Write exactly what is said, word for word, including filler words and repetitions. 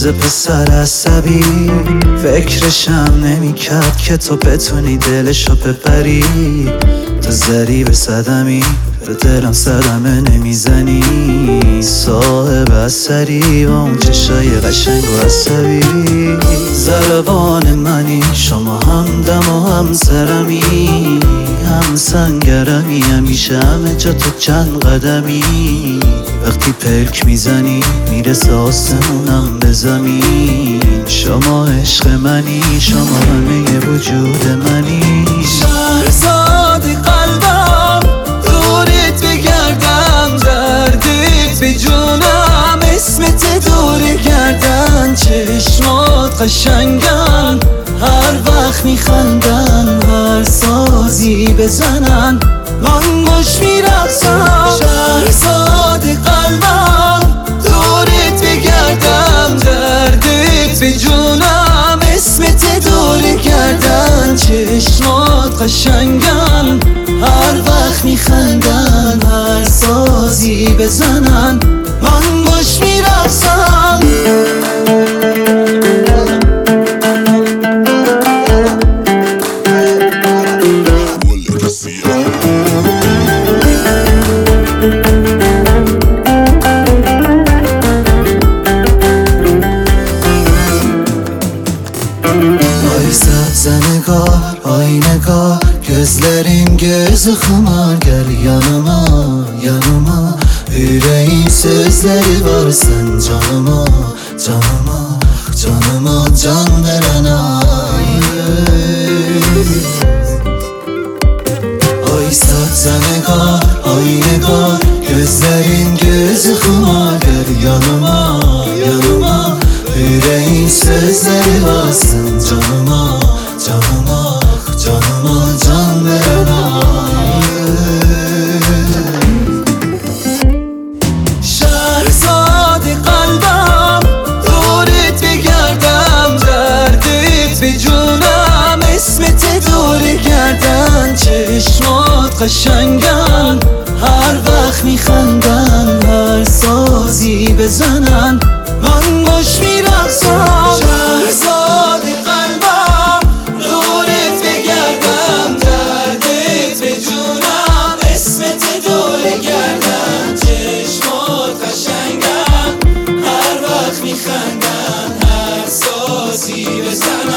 مثل پسر عصبی، فکرشم نمی کرد که تو بتونی دلشو ببری. تو زری به صدمی، به دلم صدمه نمیزنی. صاحب اثری و اون چشای قشنگ و عصبی. ضربان منی، شما هم دم و هم سرمی، هم سنگرمی، همیشه همه جا تو چند قدمی. وقتی پلک میزنی میرسه آسمونم به زمین. شما عشق منی، شما همه وجود منی. شهرزاد قلبم، دورت بگردم، دردت به جونم، اسمت دور گردن. چشمات قشنگن، هر وقت میخندن، هر سازی بزنن من باش میرقصم. شهرزاد قلبم، دورت بگردم، دردت به جونم، اسمت دور گردن. چشمات قشنگن، هر وقت میخندن، هر سازی بزنن من باش میرقصم. Ay Zənəqar, ay Nəqar, gözlərin gözü xımar. Gəl yanıma, yanıma, ürəyin sözləri var sən canıma, canıma, canıma can verən ay. Ay Zənəqar, ay Nəqar, gözlərin gözü xımar. Gəl yanıma, yanıma, yüreğin sözleri varsın canıma, canıma, canıma can veren ay. Şehzade kalbim, دورت بگردم، دردت به جونم، اسمت دور گردن. چشمات قشنگن، هر وقت میخندن، هر سازی بزنن من باش میرقصم. شهرزاد قلبم، دورت بگردم، دردت به جونم، اسمت دور گردن. چشمات قشنگن، هر وقت میخندن، هر سازی بزنن